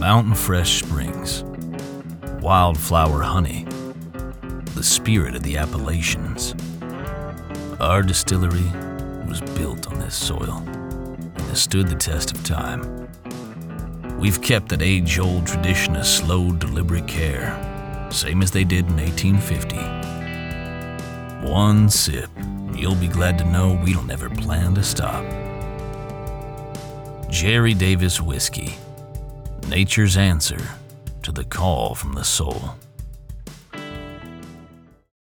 Mountain fresh springs, wildflower honey, the spirit of the Appalachians. Our distillery was built on this soil and has stood the test of time. We've kept that age-old tradition of slow, deliberate care, same as they did in 1850. One sip, and you'll be glad to know we don't ever plan to stop. Jerry Davis Whiskey, nature's answer to the call from the soul.